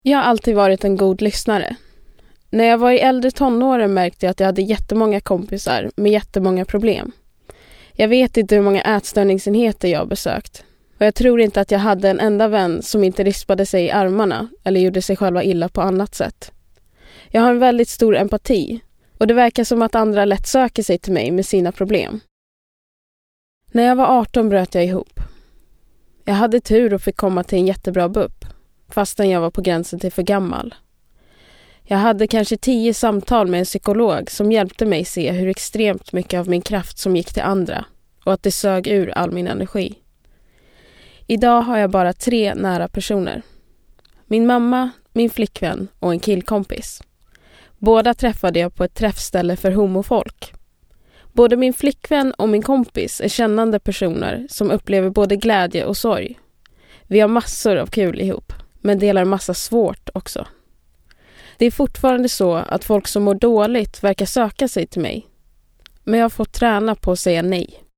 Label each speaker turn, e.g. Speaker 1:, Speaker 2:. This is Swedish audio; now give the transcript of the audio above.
Speaker 1: Jag har alltid varit en god lyssnare. När jag var i äldre tonåren märkte jag att jag hade jättemånga kompisar med jättemånga problem. Jag vet inte hur många ätstörningsenheter jag har besökt. Och jag tror inte att jag hade en enda vän som inte rispade sig i armarna eller gjorde sig själva illa på annat sätt. Jag har en väldigt stor empati och det verkar som att andra lätt söker sig till mig med sina problem. När jag var 18 bröt jag ihop. Jag hade tur och fick komma till en jättebra BUP, fastän jag var på gränsen till för gammal. Jag hade kanske 10 samtal med en psykolog som hjälpte mig se hur extremt mycket av min kraft som gick till andra och att det sög ur all min energi. Idag har jag bara 3 nära personer. Min mamma, min flickvän och en killkompis. Båda träffade jag på ett träffställe för homofolk. Både min flickvän och min kompis är kännande personer som upplever både glädje och sorg. Vi har massor av kul ihop, men delar massa svårt också. Det är fortfarande så att folk som mår dåligt verkar söka sig till mig. Men jag har fått träna på att säga nej.